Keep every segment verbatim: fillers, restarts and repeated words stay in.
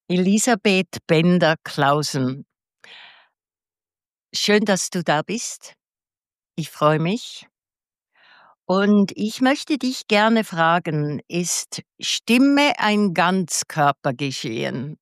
Elisabeth Bender-Clausen. Schön, dass du da bist. Ich freue mich. Und ich möchte dich gerne fragen, ist Stimme ein Ganzkörpergeschehen?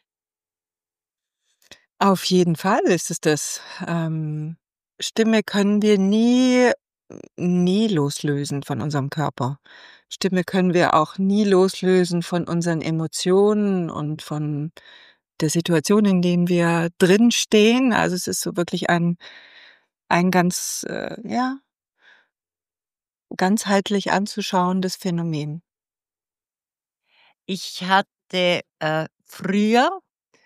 Auf jeden Fall ist es das. Ähm, Stimme können wir nie nie loslösen von unserem Körper. Stimme können wir auch nie loslösen von unseren Emotionen und von der Situation, in denen wir drin stehen. Also, es ist so wirklich ein ein ganz, äh, ja, ganzheitlich anzuschauendes Phänomen. Ich hatte, äh, früher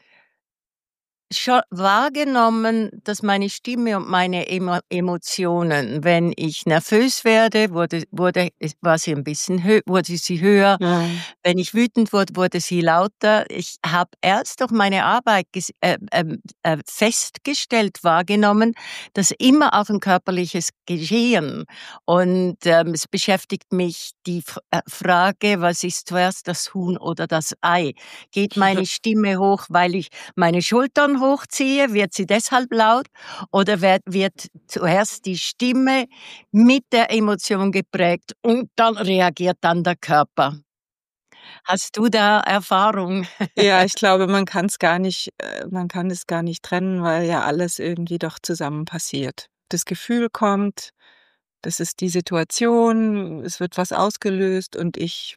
Scho wahrgenommen, dass meine Stimme und meine Emo Emotionen, wenn ich nervös werde, wurde wurde es war sie ein bisschen hö wurde sie höher. Mhm. Wenn ich wütend wurde, wurde sie lauter. Ich habe erst durch meine Arbeit ges äh, ähm, äh, festgestellt, wahrgenommen, dass immer auch ein körperliches Geschehen und, ähm, es beschäftigt mich die F äh, Frage: „Was ist zuerst, das Huhn oder das Ei?“ Geht meine Stimme hoch, weil ich meine Schultern hochziehe, wird sie deshalb laut oder werd wird zuerst die Stimme mit der Emotion geprägt und dann reagiert dann der Körper? Hast du da Erfahrung? Ja, ich glaube, man kann's gar nicht äh, man kann es gar nicht trennen, weil ja alles irgendwie doch zusammen passiert. Das Gefühl kommt, das ist die Situation, es wird was ausgelöst und ich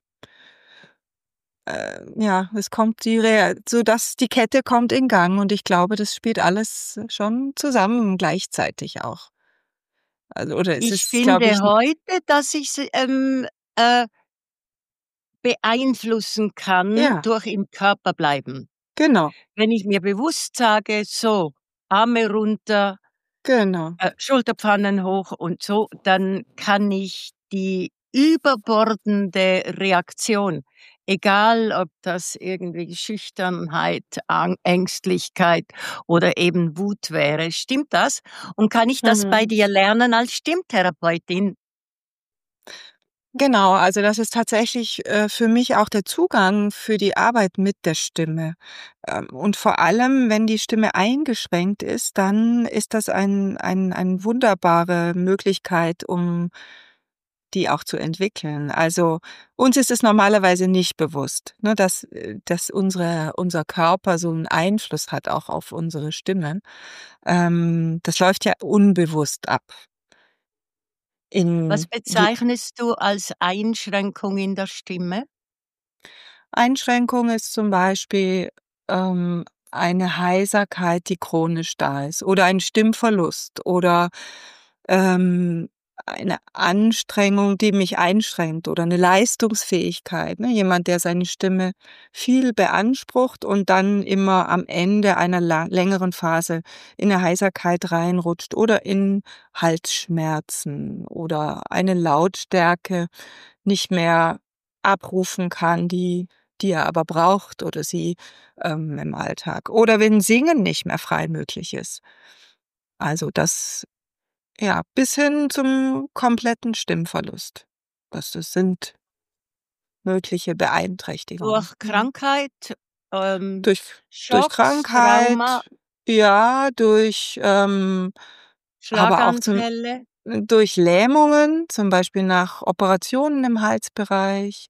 äh, ja, es kommt die Rea sodass die Kette kommt in Gang und ich glaube, das spielt alles schon zusammen gleichzeitig auch. Also oder es Ich ist, glaube finde ich 'n heute, dass ich's, ähm, äh beeinflussen kann Ja. durch im Körper bleiben. Genau. Wenn ich mir bewusst sage: „So, Arme runter, Genau. äh, Schulterpfannen hoch“ und so, dann kann ich die überbordende Reaktion, egal ob das irgendwie Schüchternheit, Ang Ängstlichkeit oder eben Wut wäre. Stimmt das? Und kann ich das bei Mhm. dir lernen als Stimmtherapeutin? Genau, also das ist tatsächlich, äh, für mich auch der Zugang für die Arbeit mit der Stimme. Ähm, und vor allem, wenn die Stimme eingeschränkt ist, dann ist das ein ein ein wunderbare Möglichkeit, um die auch zu entwickeln. Also, uns ist es normalerweise nicht bewusst, ne, dass äh, dass unsere unser Körper so 'n Einfluss hat auch auf unsere Stimme. Ähm, das läuft ja unbewusst ab. Was In je bezeichnest du als Einschränkung in der Stimme? Einschränkung ist zum Beispiel, ähm, eine Heiserkeit, die chronisch da ist oder ein Stimmverlust oder, ähm, eine Anstrengung, die mich einschränkt oder 'ne Leistungsfähigkeit, ne? Jemand, der seine Stimme viel beansprucht und dann immer am Ende einer la längeren Phase in 'ne Heiserkeit reinrutscht oder in Halsschmerzen oder eine Lautstärke nicht mehr abrufen kann, die die er aber braucht oder sie, ähm, im Alltag. Oder wenn Singen nicht mehr frei möglich ist. Also das ja, bis hin zum kompletten Stimmverlust. Das das sind mögliche Beeinträchtigungen. Durch Mhm. Krankheit, ähm, Durch durch Schocks, Trauma Krankheit, ja, durch, ähm aber auch zum Schlaganfälle? durch Lähmungen, zum Beispiel nach Operationen im Halsbereich,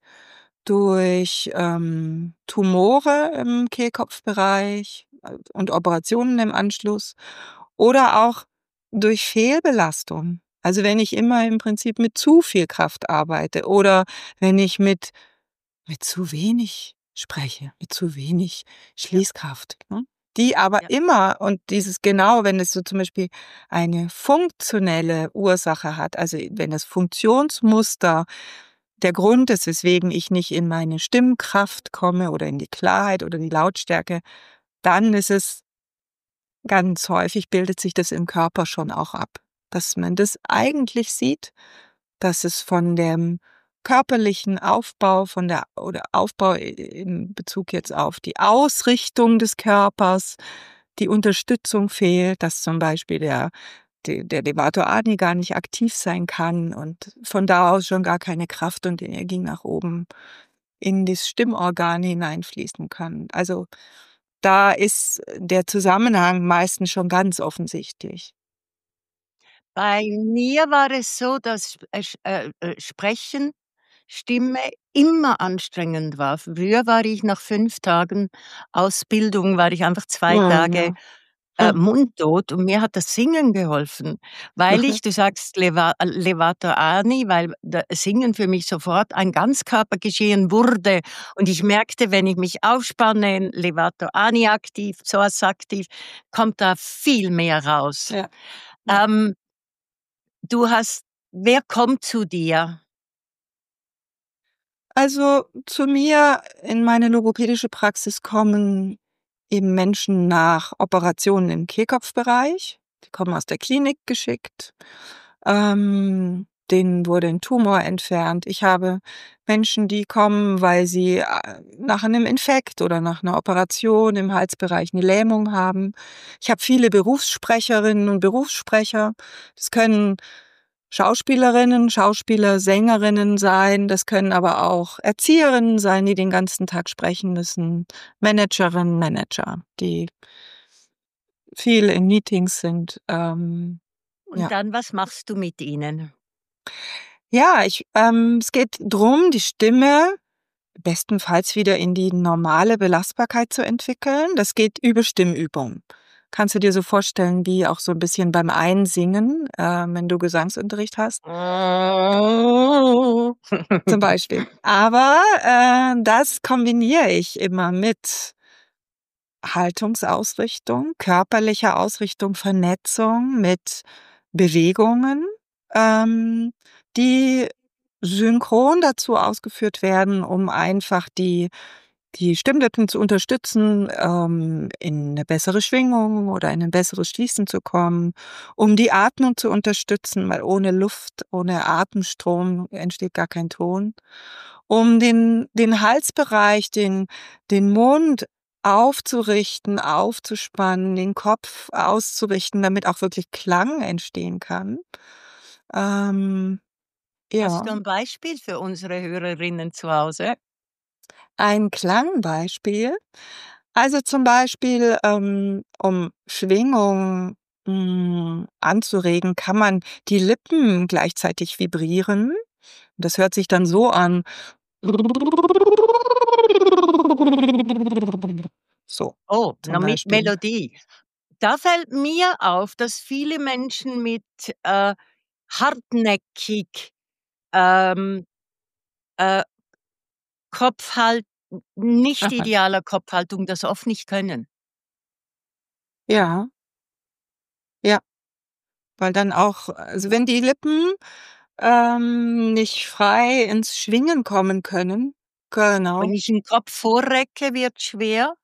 durch, ähm, Tumore im Kehlkopfbereich, äh, und Operationen im Anschluss oder auch durch Fehlbelastung. Also, wenn ich immer im Prinzip mit zu viel Kraft arbeite oder wenn ich mit mit zu wenig spreche, mit zu wenig Ja. Schließkraft, ne? Die aber Ja. immer und dieses genau, wenn es so zum Beispiel eine funktionelle Ursache hat, also, wenn das Funktionsmuster der Grund ist, weswegen ich nicht in meine Stimmkraft komme oder in die Klarheit oder die Lautstärke, dann ist es ganz häufig bildet sich das im Körper schon auch ab, dass man das eigentlich sieht, dass es von dem körperlichen Aufbau, von der oder Aufbau i in Bezug jetzt auf die Ausrichtung des Körpers, die Unterstützung fehlt, dass zum Beispiel der de der Levator Ani gar nicht aktiv sein kann und von da aus schon gar keine Kraft und Energie nach oben in das Stimmorgan hineinfließen kann. Also, da ist der Zusammenhang meistens schon ganz offensichtlich. Bei mir war es so, dass äh, sch äh, äh, Sprechen, Stimme immer anstrengend war. Früher war ich nach fünf Tagen Ausbildung war ich einfach zwei Mhm, Tage, ja. äh, mundtot und mir hat das Singen geholfen, weil ich du sagst Leva Levator Ani, weil da Singen für mich sofort ein Ganzkörpergeschehen wurde und ich merkte, wenn ich mich aufspanne, Levator Ani aktiv, Psoas aktiv, kommt da viel mehr raus. Ja, ja. Ähm, du hast wer kommt zu dir? Also, zu mir in meine logopädische Praxis kommen eben Menschen nach Operationen im Kehlkopfbereich. Die kommen aus der Klinik geschickt. Ähm, denen wurde 'n Tumor entfernt. Ich habe Menschen, die kommen, weil sie, äh, nach 'nem Infekt oder nach 'ner Operation im Halsbereich 'ne Lähmung haben. Ich habe viele Berufssprecherinnen und Berufssprecher. Das können Schauspielerinnen, Schauspieler, Sängerinnen sein. Das können aber auch Erzieherinnen sein, die den ganzen Tag sprechen müssen. Managerinnen, Manager, die viel in Meetings sind, ähm, Und ja. dann, was machst du mit ihnen? Ja, ich ähm, es geht drum, die Stimme bestenfalls wieder in die normale Belastbarkeit zu entwickeln. Das geht über Stimmübung. Kannst du dir so vorstellen wie auch so 'n bisschen beim Einsingen, äh, wenn du Gesangsunterricht hast? Zum Beispiel. Aber, äh, das kombiniere ich immer mit Haltungsausrichtung, körperlicher Ausrichtung, Vernetzung mit Bewegungen, ähm, die synchron dazu ausgeführt werden, um einfach die die Stimmlippen zu unterstützen, ähm, in 'ne bessere Schwingung oder in 'n besseres Schließen zu kommen, um die Atmung zu unterstützen, weil ohne Luft, ohne Atemstrom entsteht gar kein Ton. Um den den Halsbereich, den den Mund aufzurichten, aufzuspannen, den Kopf auszurichten, damit auch wirklich Klang entstehen kann. Ähm, Hast ja. du 'n Beispiel für unsere Hörerinnen zu Hause? Ein Klangbeispiel? Also, zum Beispiel, ähm, um Schwingung, hm, anzuregen, kann man die Lippen gleichzeitig vibrieren. Das hört sich dann so an. So, Oh, zum 'ne Mi Beispiel. Melodie. Da fällt mir auf, dass viele Menschen mit, äh, hartnäckig, ähm, äh Kopfhalt n nicht Aha. idealer Kopfhaltung das oft nicht können. Ja. Ja, weil dann auch also, wenn die Lippen, ähm, nicht frei ins Schwingen kommen können Wenn genau. ich 'n Kopf vorrecke, wird's schwer.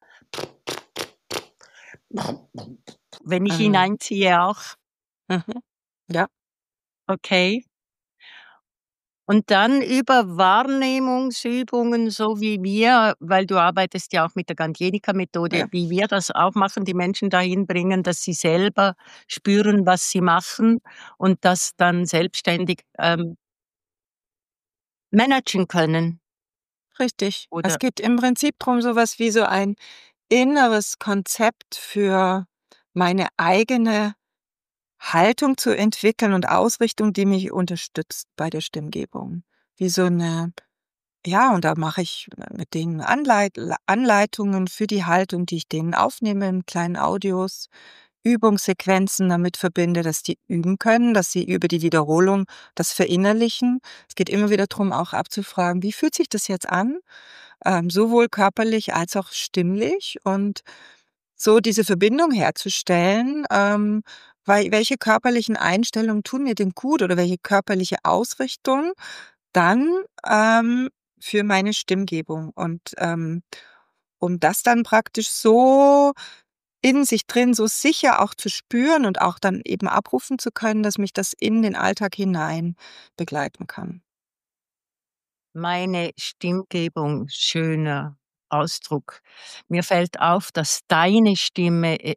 Wenn ich Ah. hineinziehe auch. Mhm. Ja. Okay. Und dann über Wahrnehmungsübungen, so wie wir weil du arbeitest ja auch mit der Gangjenica-Methode, Ja. wie wir das auch machen, die Menschen dahin bringen, dass sie selber spüren, was sie machen und das dann selbstständig, ähm managen können. Richtig. Es Oder geht im Prinzip drum, so was wie so ein inneres Konzept für meine eigene Haltung zu entwickeln und Ausrichtung, die mich unterstützt bei der Stimmgebung. Wie so 'ne ja, und da mache ich mit denen Anleit l Anleitungen für die Haltung, die ich denen aufnehme in kleinen Audios, Übungssequenzen damit verbinde, dass die üben können, dass sie über die Wiederholung das verinnerlichen. Es geht immer wieder drum, auch abzufragen: „Wie fühlt sich das jetzt an?“ Ähm, sowohl körperlich als auch stimmlich und so diese Verbindung herzustellen, ähm, wei welche körperlichen Einstellungen tun mir denn gut oder welche körperliche Ausrichtung dann, ähm, für meine Stimmgebung. Und, ähm, um das dann praktisch so in sich drin so sicher auch zu spüren und auch dann eben abrufen zu können, dass mich das in den Alltag hinein begleiten kann. Meine Stimmgebung, schöner Ausdruck. Mir fällt auf, dass deine Stimme e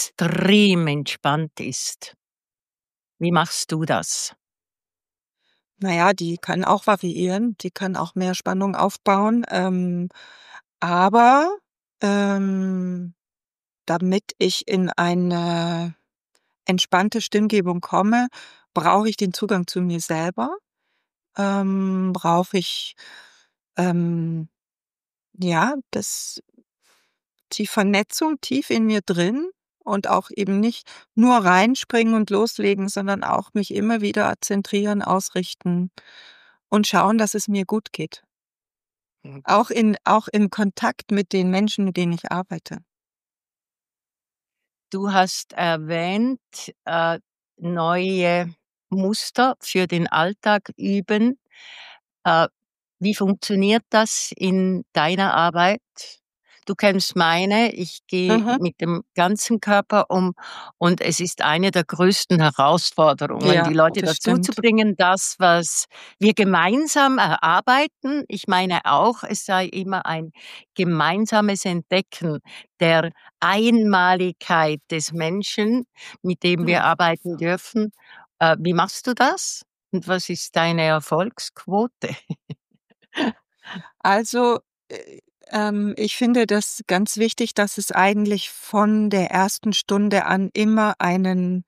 extrem entspannt ist. Wie machst du das? Na ja, die kann auch variieren, die kann auch mehr Spannung aufbauen, ähm, aber, ähm, damit ich in eine entspannte Stimmgebung komme, brauche ich den Zugang zu mir selber, ähm, brauche ich, ähm, ja, das die Vernetzung tief in mir drin und auch eben nicht nur reinspringen und loslegen, sondern auch mich immer wieder zentrieren, ausrichten und schauen, dass es mir gut geht. Mhm. Auch in auch im Kontakt mit den Menschen, mit denen ich arbeite. Du hast erwähnt, äh, neue Muster für den Alltag üben. Äh, Wie funktioniert das in deiner Arbeit? Du kennst meine, ich gehe Mhm. mit dem ganzen Körper um und es ist eine der größten Herausforderungen, Ja, die Leute das dazu zu stimmt. bringen, das, was wir gemeinsam erarbeiten. Ich meine auch, es sei immer ein gemeinsames Entdecken der Einmaligkeit des Menschen, mit dem wir Ja. arbeiten dürfen. Äh, wie machst du das? Und was ist deine Erfolgsquote? Also, äh, ähm, ich finde das ganz wichtig, dass es eigentlich von der ersten Stunde an immer einen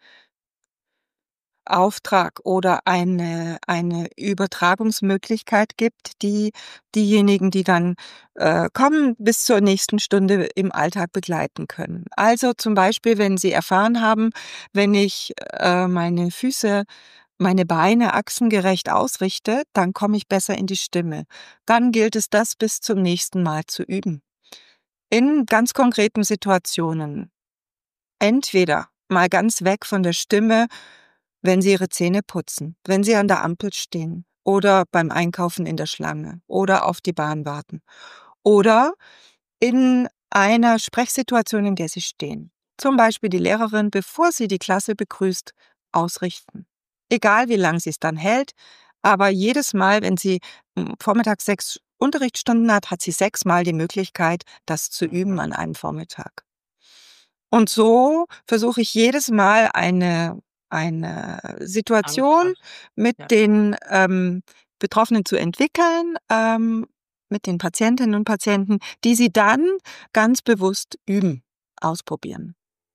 Auftrag oder eine eine Übertragungsmöglichkeit gibt, die diejenigen, die dann, äh, kommen, bis zur nächsten Stunde im Alltag begleiten können. Also, zum Beispiel, wenn Sie erfahren haben, wenn ich, äh, meine Füße meine Beine achsengerecht ausrichte, dann komme ich besser in die Stimme. Dann gilt es, das bis zum nächsten Mal zu üben. In ganz konkreten Situationen. Entweder mal ganz weg von der Stimme, wenn Sie Ihre Zähne putzen, wenn Sie an der Ampel stehen oder beim Einkaufen in der Schlange oder auf die Bahn warten oder in einer Sprechsituation, in der Sie stehen. Zum Beispiel die Lehrerin, bevor sie die Klasse begrüßt, ausrichten. Egal wie lang sie es dann hält, aber jedes Mal, wenn sie hm, vormittags sechs Unterrichtsstunden hat, hat sie sechsmal die Möglichkeit, das zu üben Mhm. an einem Vormittag. Und so versuche ich jedes Mal eine eine Situation Anker, mit ja. den, ähm, Betroffenen zu entwickeln, ähm, mit den Patientinnen und Patienten, die sie dann ganz bewusst üben, ausprobieren.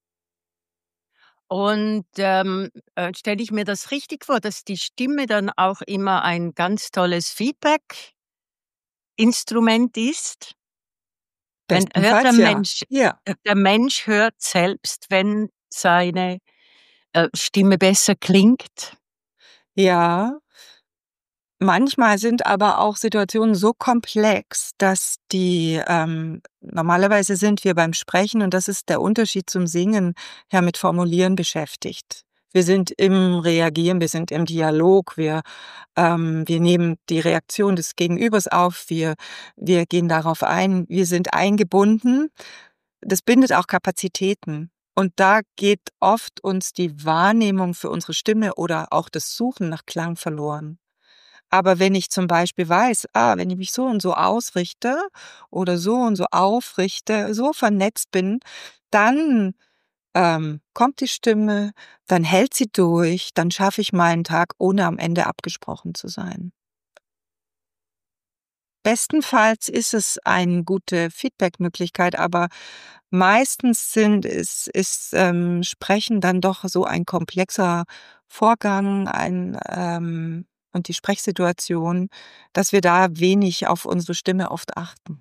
Und, ähm, äh, stelle ich mir das richtig vor, dass die Stimme dann auch immer ein ganz tolles Feedback-Instrument ist? Wenn hört der Bestenfalls ja. Mensch Ja. äh, der Mensch hört selbst, wenn seine, äh, Stimme besser klingt? Ja. Manchmal sind aber auch Situationen so komplex, dass die ähm, normalerweise sind wir beim Sprechen, und das ist der Unterschied zum Singen, ja mit Formulieren beschäftigt. Wir sind im Reagieren, wir sind im Dialog, wir ähm, wir nehmen die Reaktion des Gegenübers auf, wir wir gehen darauf ein, wir sind eingebunden. Das bindet auch Kapazitäten. Und da geht oft uns die Wahrnehmung für unsere Stimme oder auch das Suchen nach Klang verloren. Aber wenn ich zum Beispiel weiß, ah, wenn ich mich so und so ausrichte oder so und so aufrichte, so vernetzt bin, dann, ähm, kommt die Stimme, dann hält sie durch, dann schaffe ich meinen Tag, ohne am Ende abgesprochen zu sein. Bestenfalls ist es eine gute Feedbackmöglichkeit, aber meistens sind ist ist, ähm, Sprechen dann doch so ein komplexer Vorgang, ein, ähm und die Sprechsituation, dass wir da wenig auf unsere Stimme oft achten.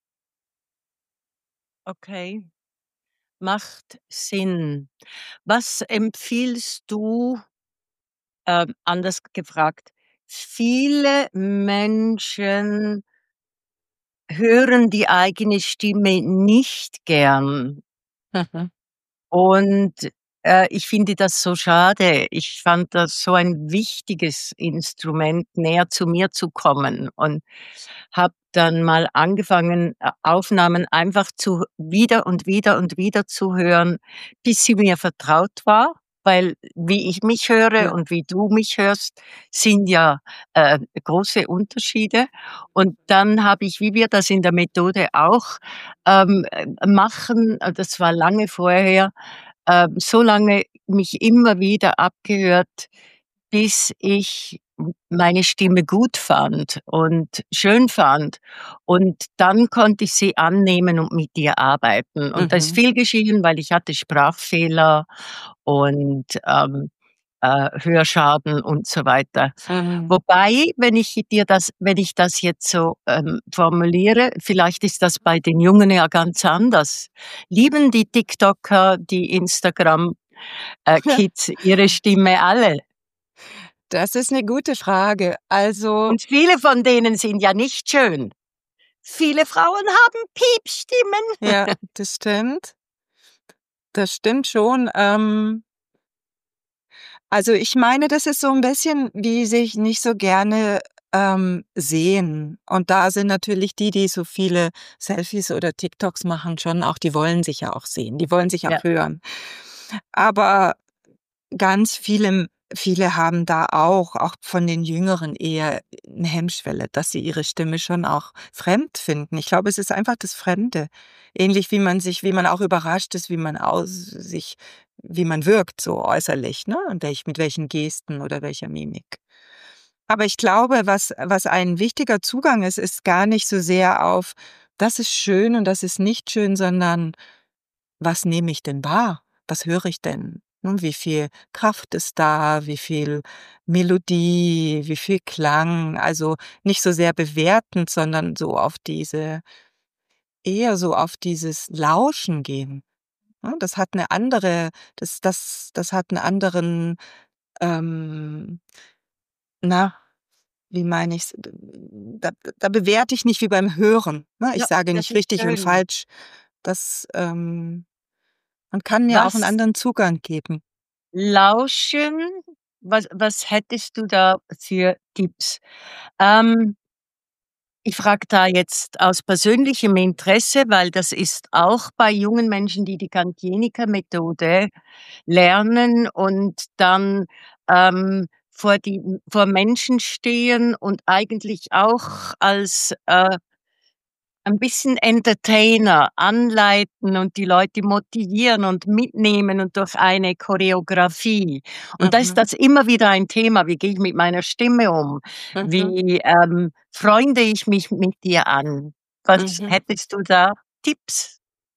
Okay, macht Sinn. Was empfiehlst du ähm, anders gefragt, viele Menschen hören die eigene Stimme nicht gern. Mhm. Und, äh, ich finde das so schade. Ich fand das so ein wichtiges Instrument, näher zu mir zu kommen und habe dann mal angefangen, äh, Aufnahmen einfach zu wieder und wieder und wieder zu hören, bis sie mir vertraut war, weil wie ich mich höre Ja, und wie du mich hörst, sind ja, äh, große Unterschiede. Und dann habe ich, wie wir das in der Methode auch, ähm, äh, machen, äh, das war lange vorher, ähm, so lange mich immer wieder abgehört, bis ich meine Stimme gut fand und schön fand. Und dann konnte ich sie annehmen und mit ihr arbeiten. Und da ist Mhm. viel geschehen, weil ich hatte Sprachfehler und, ähm, äh, Hörschaden und so weiter. Mhm. Wobei, wenn ich dir das wenn ich das jetzt so, ähm, formuliere, vielleicht ist das bei den Jungen ja ganz anders. Lieben die TikToker, die Instagram, äh, Kids ihre Stimme alle? Das ist 'ne gute Frage. Also Und viele von denen sind ja nicht schön. Viele Frauen haben Piepstimmen. ja, das stimmt. Das stimmt schon. Ähm also, ich meine, das ist so 'n bisschen, die sich nicht so gerne, ähm, sehen. Und da sind natürlich die, die so viele Selfies oder TikToks machen, schon auch die wollen sich ja auch sehen. Die wollen sich Ja. auch hören. Aber ganz viele viele haben da auch auch von den Jüngeren eher 'ne Hemmschwelle, dass sie ihre Stimme schon auch fremd finden. Ich glaube, es ist einfach das Fremde. Ähnlich wie man sich wie man auch überrascht ist, wie man aus sich wie man wirkt so äußerlich, ne? Und welch mit welchen Gesten oder welcher Mimik. Aber ich glaube, was was ein wichtiger Zugang ist, ist gar nicht so sehr auf: „Das ist schön und das ist nicht schön“, sondern: „Was nehme ich denn wahr? Was höre ich denn? Hm, wie viel Kraft ist da? Wie viel Melodie? Wie viel Klang?“ Also, nicht so sehr bewertend, sondern so auf diese eher so auf dieses Lauschen gehen, ne? Das hat 'ne andere das das das hat 'n anderen, ähm na, wie meine ich's? D da da bewerte ich nicht wie beim Hören, ne? Ich Ja, sage das nicht ist richtig und schön. falsch. Das, ähm man kann mir auch 'n Was anderen Zugang geben. Lauschen, was was hättest du da für Tipps? Ähm ich frage da jetzt aus persönlichem Interesse, weil das ist auch bei jungen Menschen, die die Cantienica-Methode lernen und dann, ähm, vor die vor Menschen stehen und eigentlich auch als, äh ein bisschen Entertainer anleiten und die Leute motivieren und mitnehmen und durch eine Choreografie. Und da ist Mhm. das immer wieder ein Thema: Wie gehe ich mit meiner Stimme um? Mhm. Wie, ähm, freunde ich mich mit dir an? Was Mhm. hättest du da Tipps?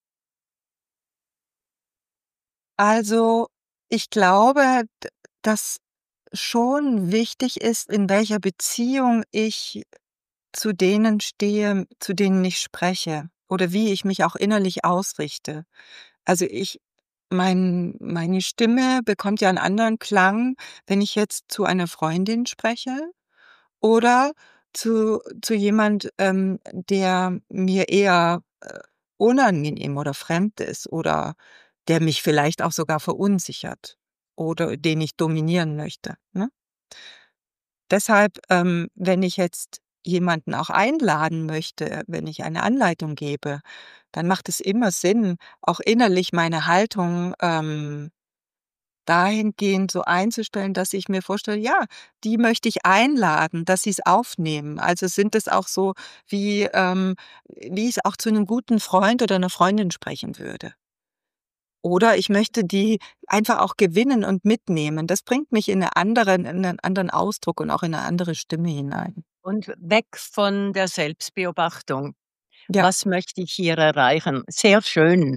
Also, ich glaube, d dass schon wichtig ist, in welcher Beziehung ich zu denen stehe, zu denen ich spreche oder wie ich mich auch innerlich ausrichte. Also, ich mein meine Stimme bekommt ja 'n anderen Klang, wenn ich jetzt zu einer Freundin spreche oder zu zu jemand, ähm, der mir eher, äh, unangenehm oder fremd ist oder der mich vielleicht auch sogar verunsichert oder den ich dominieren möchte, ne? Deshalb, ähm, wenn ich jetzt jemanden auch einladen möchte, wenn ich eine Anleitung gebe, dann macht es immer Sinn, auch innerlich meine Haltung, ähm, dahingehend so einzustellen, dass ich mir vorstelle: „Ja, die möchte ich einladen, dass sie's aufnehmen.“ Also, sind es auch so wie, ähm wie ich's auch zu 'nem guten Freund oder 'ner Freundin sprechen würde. Oder ich möchte die einfach auch gewinnen und mitnehmen. Das bringt mich in 'ne anderen in 'nen anderen Ausdruck und auch in 'ne andere Stimme hinein. Und weg von der Selbstbeobachtung. Ja. Was möchte ich hier erreichen? Sehr schön.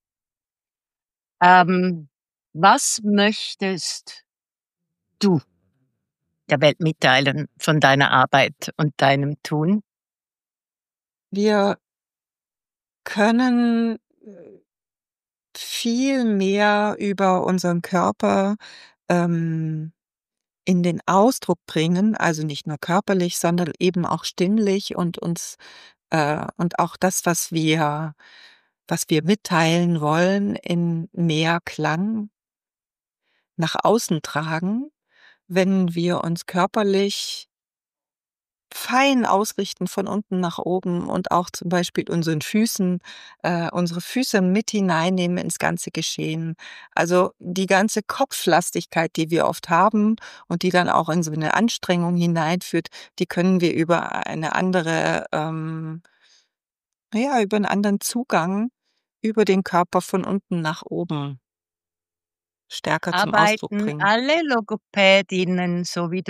Ähm, was möchtest du der Welt mitteilen von deiner Arbeit und deinem Tun? Wir können, äh, viel mehr über unseren Körper, ähm, in den Ausdruck bringen, also nicht nur körperlich, sondern eben auch stimmlich und uns äh, und auch das, was wir was wir mitteilen wollen, in mehr Klang nach außen tragen, wenn wir uns körperlich fein ausrichten von unten nach oben und auch zum Beispiel unseren Füßen äh, unsere Füße mit hineinnehmen ins ganze Geschehen. Also, die ganze Kopflastigkeit, die wir oft haben und die dann auch in so 'ne Anstrengung hineinführt, die können wir über eine andere, ähm ja, über 'n anderen Zugang über den Körper von unten nach oben stärker zum Ausdruck Arbeiten bringen. alle Logopädinnen so wie du?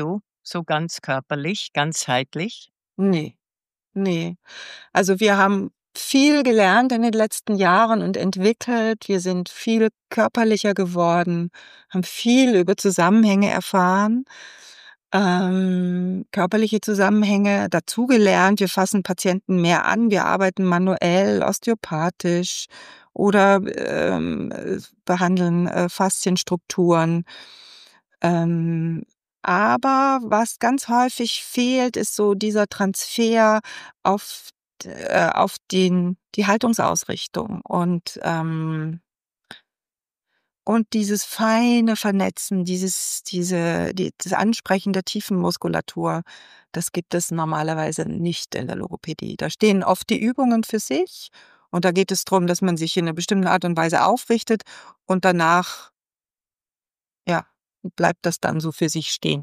so ganz körperlich, ganzheitlich? Ne, ne. Also, wir haben viel gelernt in den letzten Jahren und entwickelt. Wir sind viel körperlicher geworden, haben viel über Zusammenhänge erfahren, ähm, körperliche Zusammenhänge dazugelernt. Wir fassen Patienten mehr an, wir arbeiten manuell, osteopathisch oder, ähm, äh, behandeln, äh, Faszienstrukturen. Ähm, aber was ganz häufig fehlt, ist so dieser Transfer auf d äh, auf den die Haltungsausrichtung und, ähm und dieses feine Vernetzen, dieses diese die das Ansprechen der Tiefenmuskulatur, das gibt es normalerweise nicht in der Logopädie. Da stehen oft die Übungen für sich und da geht es drum, dass man sich in 'ner bestimmten Art und Weise aufrichtet und danach ja, bleibt das dann so für sich stehen.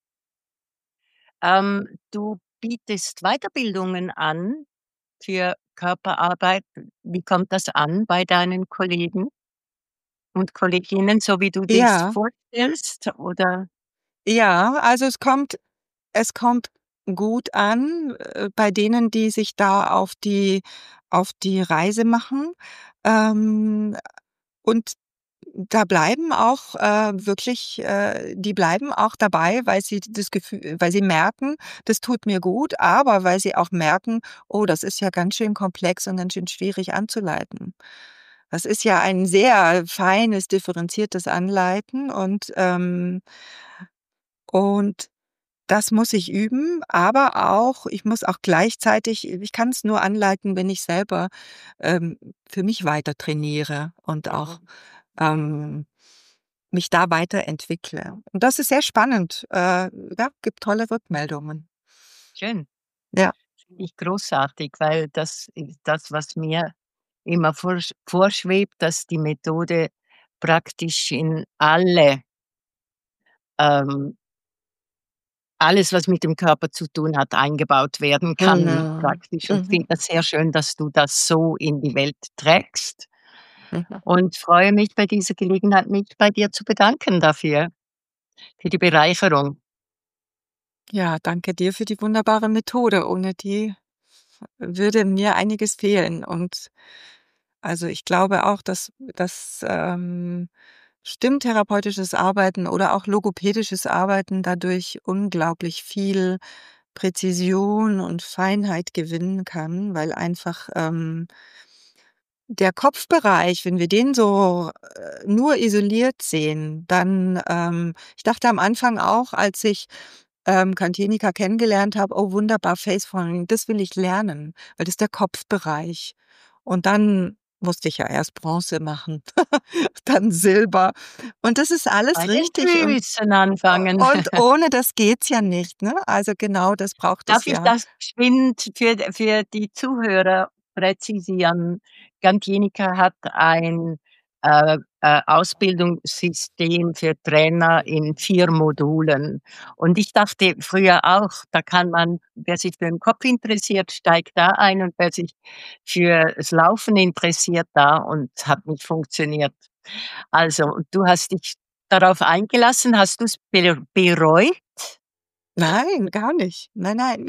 Ähm, du bietest Weiterbildungen an für Körperarbeit. Wie kommt das an bei deinen Kollegen und Kolleginnen, so wie du dir's Ja. vorstellst, oder? Ja, also es kommt es kommt gut an, äh, bei denen, die sich da auf die auf die Reise machen. Ähm, und da bleiben auch, äh, wirklich äh, die bleiben auch dabei, weil sie das Gefühl weil sie merken, das tut mir gut, aber weil sie auch merken: „Oh, das ist ja ganz schön komplex und ganz schön schwierig anzuleiten.“ Das ist ja ein sehr feines, differenziertes Anleiten und, ähm und das muss ich üben, aber auch ich muss auch gleichzeitig ich kann's nur anleiten, wenn ich selber, ähm, für mich weiter trainiere und auch, Mhm. ähm, mich da weiterentwickle. Und das ist sehr spannend. Äh, ja, gibt tolle Rückmeldungen. Schön. Ja. Finde ich großartig, weil das ist das, was mir immer vorsch vorschwebt, dass die Methode praktisch in alle ähm alles, was mit dem Körper zu tun hat, eingebaut werden kann Mhm. praktisch und Mhm. finde das sehr schön, dass du das so in die Welt trägst Mhm. und freue mich bei dieser Gelegenheit, mich bei dir zu bedanken dafür, für die Bereicherung. Ja, danke dir für die wunderbare Methode. Ohne die würde mir einiges fehlen. Und also, ich glaube auch, dass dass, ähm, stimmtherapeutisches Arbeiten oder auch logopädisches Arbeiten dadurch unglaublich viel Präzision und Feinheit gewinnen kann, weil einfach, ähm der Kopfbereich, wenn wir den so, äh, nur isoliert sehen, dann, ähm ich dachte am Anfang auch, als ich, ähm, Kantinika kennengelernt habe: „Oh wunderbar, Face-Forming, das will ich lernen, weil das ist der Kopfbereich.“ Und dann musste ich ja erst Bronze machen, dann Silber. Und das ist alles Bei den richtig und Füßen anfangen. und ohne das geht's ja nicht, ne? Also, genau das braucht es Darf ich ja. das geschwind für d für die Zuhörer präzisieren? Kantinika hat ein, äh, äh, Ausbildungssystem für Trainer in vier Modulen. Und ich dachte früher auch, da kann man wer sich für 'n Kopf interessiert, steigt da ein und wer sich fürs Laufen interessiert, da und hat nicht funktioniert. Also, du hast dich darauf eingelassen. Hast du's ber bereut? Nein, gar nicht. Nein, nein.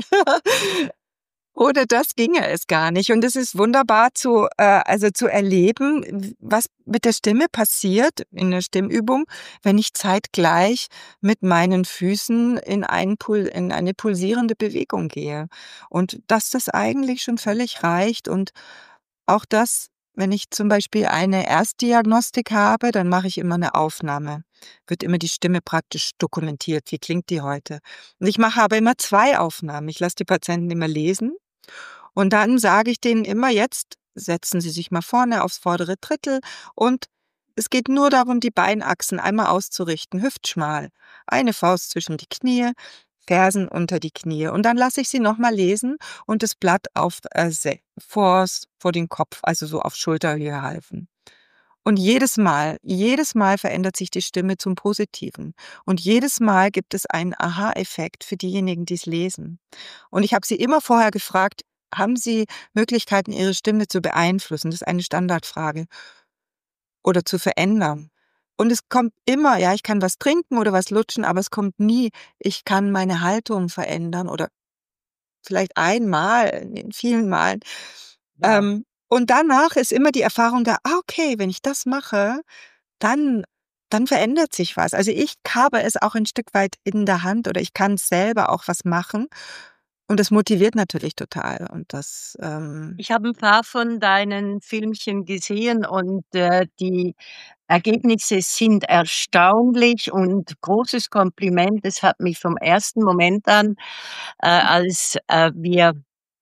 Ohne das ginge es gar nicht. Und es ist wunderbar zu äh, also, zu erleben, w was mit der Stimme passiert in der Stimmübung, wenn ich zeitgleich mit meinen Füßen in ein Pul in eine pulsierende Bewegung gehe. Und dass das eigentlich schon völlig reicht und auch das, wenn ich zum Beispiel eine Erstdiagnostik habe, dann mache ich immer 'ne Aufnahme. Wird immer die Stimme praktisch dokumentiert. Wie klingt die heute? Und ich mache aber immer zwei Aufnahmen. Ich lasse die Patienten immer lesen und dann sage ich denen immer: „Jetzt setzen Sie sich mal vorne aufs vordere Drittel und es geht nur darum, die Beinachsen einmal auszurichten, hüftschmal. Eine Faust zwischen die Knie, Fersen unter die Knie.“ Und dann lasse ich sie noch mal lesen und das Blatt auf äh, se vors vor den Kopf, also, so auf Schulterhöhe halten. Und jedes Mal jedes Mal verändert sich die Stimme zum Positiven. Und jedes Mal gibt es einen Aha-Effekt für diejenigen, die's lesen. Und ich habe sie immer vorher gefragt: „Haben Sie Möglichkeiten, Ihre Stimme zu beeinflussen?“ Das ist eine Standardfrage. Oder zu verändern. Und es kommt immer ja, ich kann was trinken oder was lutschen, aber es kommt nie: „Ich kann meine Haltung verändern“ oder vielleicht einmal in den vielen Malen. Wow. Ähm, und danach ist immer die Erfahrung da: „Ah, okay, wenn ich das mache, dann dann verändert sich was.“ Also, ich habe es auch ein Stück weit in der Hand oder ich kann selber auch was machen und das motiviert natürlich total und das, ähm Ich habe 'n paar von deinen Filmchen gesehen und, äh, die Ergebnisse sind erstaunlich und großes Kompliment. Es hat mich vom ersten Moment an, äh, als, äh, wir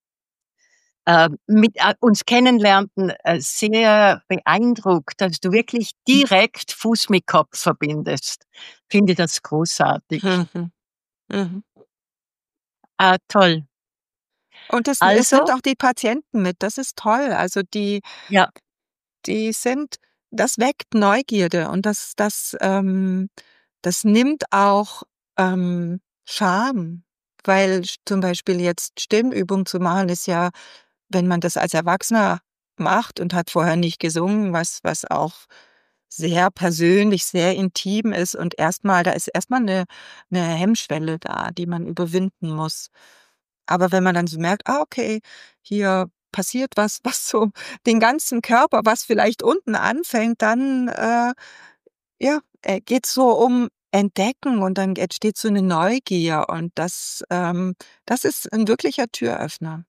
äh, mit äh, uns kennenlernten, äh, sehr beeindruckt, dass du wirklich direkt Fuß mit Kopf verbindest. Finde das großartig. Mhm, mhm. Ah, toll. Und es es sind Also auch die Patienten mit, das ist toll. Also, die ja, die sind das weckt Neugierde und das das, ähm das nimmt auch, ähm, Scham, weil sch zum Beispiel jetzt Stimmübung zu machen ist ja, wenn man das als Erwachsener macht und hat vorher nicht gesungen, was was auch sehr persönlich, sehr intim ist und erst mal da ist erst mal 'ne 'ne Hemmschwelle da, die man überwinden muss. Aber wenn man dann so merkt: „Ah, okay, hier passiert was, was so den ganzen Körper was vielleicht unten anfängt, dann, äh, ja, äh, geht's so um Entdecken und dann entsteht so 'ne Neugier und das, ähm das ist 'n wirklicher Türöffner.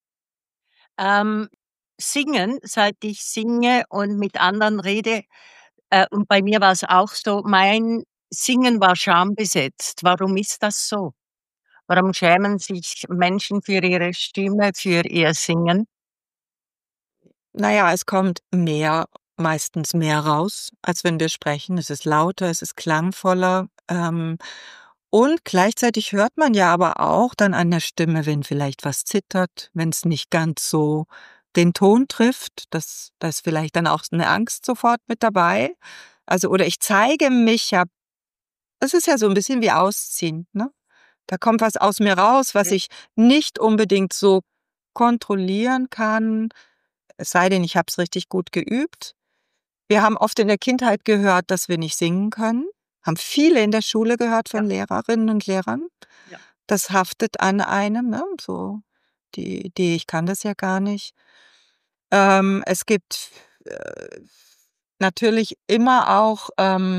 ähm, singen, seit ich singe und mit anderen rede, äh, und bei mir war's auch so, mein Singen war schambesetzt. Warum ist das so? Warum schämen sich Menschen für ihre Stimme, für ihr Singen? Na ja, es kommt mehr meistens mehr raus, als wenn wir sprechen. Es ist lauter, es ist klangvoller, ähm, und gleichzeitig hört man ja aber auch dann an der Stimme, wenn vielleicht was zittert, wenn's nicht ganz so den Ton trifft. Das da ist vielleicht dann auch 'ne Angst sofort mit dabei. Also, oder ich zeige mich ja es ist ja so 'n bisschen wie Ausziehen, ne? Da kommt was aus mir raus, was Mhm. ich nicht unbedingt so kontrollieren kann, es sei denn, ich habe es richtig gut geübt. Wir haben oft in der Kindheit gehört, dass wir nicht singen können, haben viele in der Schule gehört von Ja, Lehrerinnen und Lehrern. ja. Das haftet an einem, ne, so die Idee: „Ich kann das ja gar nicht.“ Ähm, es gibt, äh, natürlich immer auch, ähm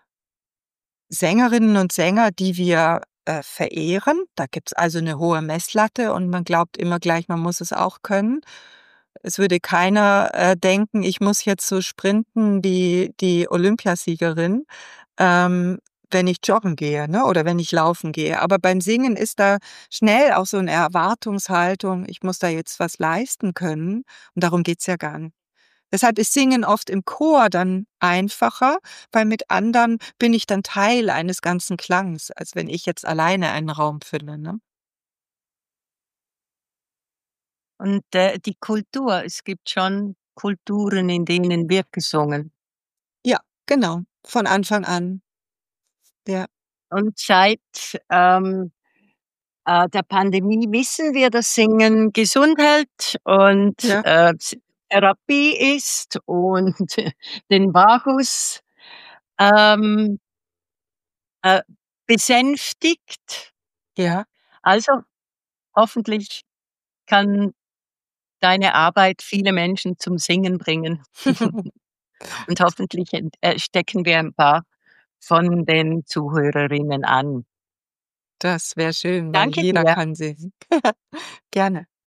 Sängerinnen und Sänger, die wir, äh, verehren. Da gibt's also 'ne hohe Messlatte und man glaubt immer gleich, man muss es auch können. Es würde keiner, äh, denken, ich muss jetzt so sprinten wie die Olympiasiegerin, ähm, wenn ich joggen gehe, ne, oder wenn ich laufen gehe. Aber beim Singen ist da schnell auch so 'ne Erwartungshaltung, ich muss da jetzt was leisten können und darum geht's ja gar nicht. Deshalb ist Singen oft im Chor dann einfacher, weil mit anderen bin ich dann Teil eines ganzen Klangs, als wenn ich jetzt alleine einen Raum fülle, ne? Und, äh, die Kultur, es gibt schon Kulturen, in denen wird gesungen. Ja, genau, von Anfang an. Ja, Und seit, ähm, äh, der Pandemie wissen wir, dass Singen gesund hält und, ja, äh, s Therapie ist und den Vagus, ähm, äh, besänftigt. ja. Also, hoffentlich kann deine Arbeit viele Menschen zum Singen bringen. Und hoffentlich ent äh, stecken wir ein paar von den Zuhörerinnen an. Das wäre schön, weil Danke jeder dir. kann singen. Gerne.